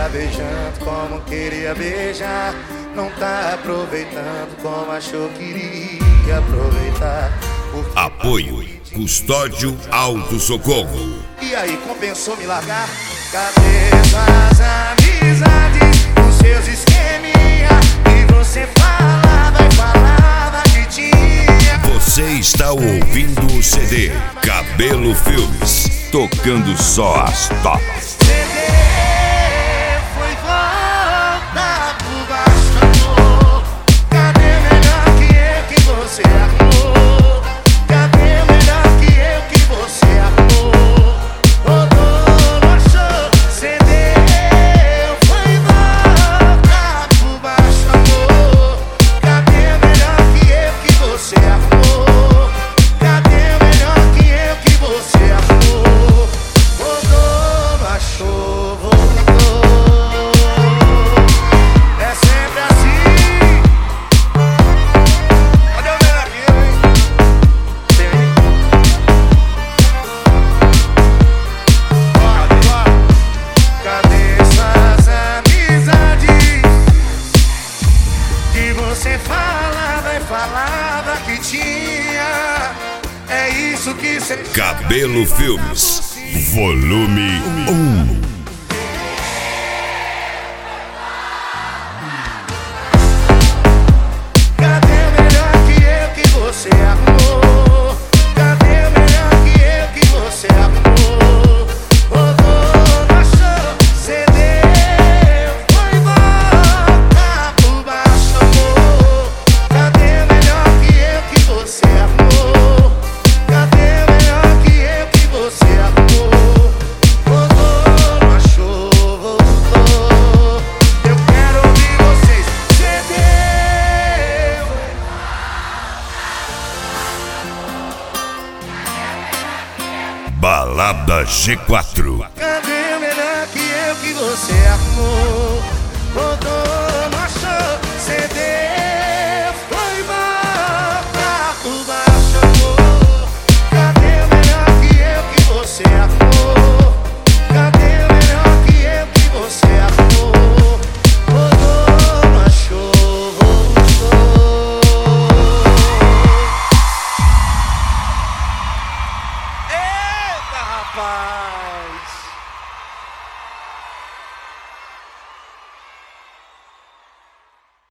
beijando como queria beijar. Não tá aproveitando como achou que iria aproveitar. Apoio Custódio Auto Socorro. E aí, compensou me largar? Cadê suas amizades, os seus esqueminha? E você falava e falava que tinha. Você está ouvindo o CD Cabelo Filmes, tocando só as tops. Você falava que tinha. É isso que você... Cabelo Filmes, volume 1. Cadê o melhor que eu que você arrumou? Cadê o melhor que eu que você arrumou? Rodou, baixou, cedeu, foi embora por baixo, amor. Cadê o melhor que eu que você arrumou? Cadê o melhor que eu que você arrumou? Rodou, baixou, voltou. Eu quero ouvir vocês. Cedeu. Balada G4. Cadê o melhor que eu que você arrumou? Rodou, marchou, cedeu, foi embora por baixo, amor. Cadê o melhor que eu que você arrumou? Cadê o melhor que eu que você arrumou? Rodou, marchou, voltou. Eita, rapaz!